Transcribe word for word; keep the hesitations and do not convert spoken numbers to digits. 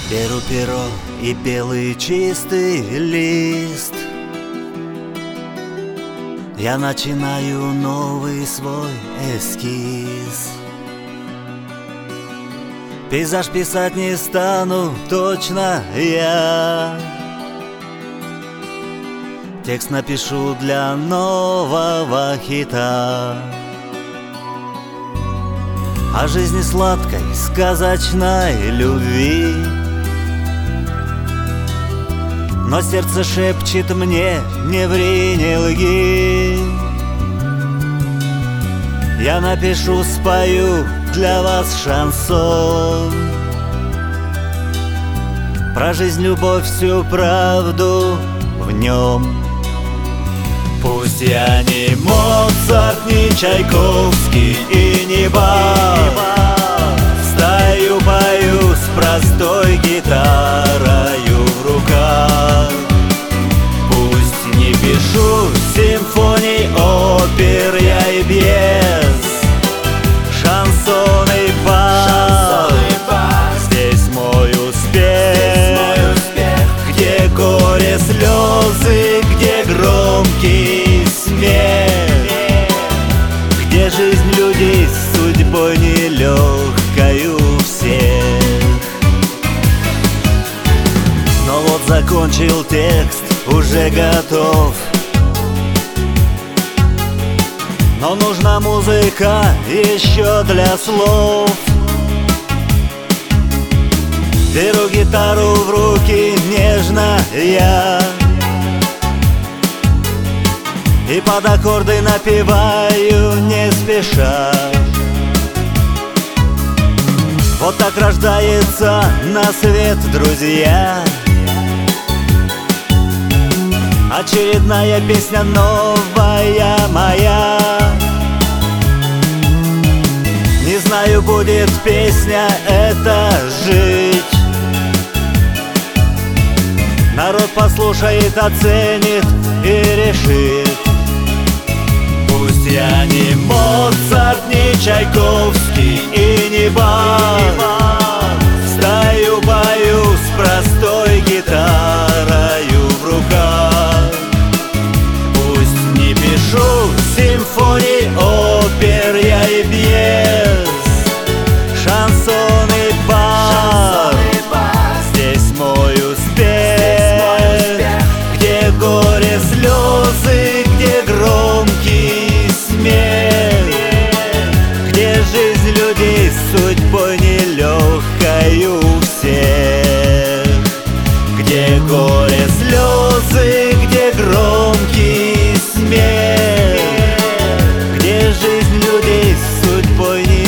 Беру перо и белый чистый лист. Я начинаю новый свой эскиз. Пейзаж писать не стану, точно я. Текст напишу для нового хита. О жизни сладкой, сказочной любви. Но сердце шепчет мне: не ври, не лги. Я напишу, спою для вас шансон про жизнь, любовь, всю правду в нем. Пусть я не Моцарт, не Чайковский и не Бах, стою, пою с простой гитарою в руках. Пусть не пишу симфоний, опер я и пьес, шансон и Бах. Здесь мой успех, где горе, слезы, где громкий смех, где жизнь людей с судьбой нелегкою всех. Но вот закончил текст, уже готов. Но нужна музыка еще для слов. Беру гитару в руки нежно я и под аккорды напеваю не спеша. Вот так рождается на свет, друзья, очередная песня новая моя. Не знаю, будет песня эта жить. Народ послушает, оценит и решит. Пусть я не Моцарт, не Чайковский и не Бах, стою, пою с простой гитарою в руках. Пусть не пишу симфоний, опер я и пьес, шансон и Бах. Здесь мой успех, где горе, слезы, где громкий смех, где жизнь людей с судьбой нелегкою всех, где горе, слезы, где громкий смех, где жизнь людей с судьбой нелегкою.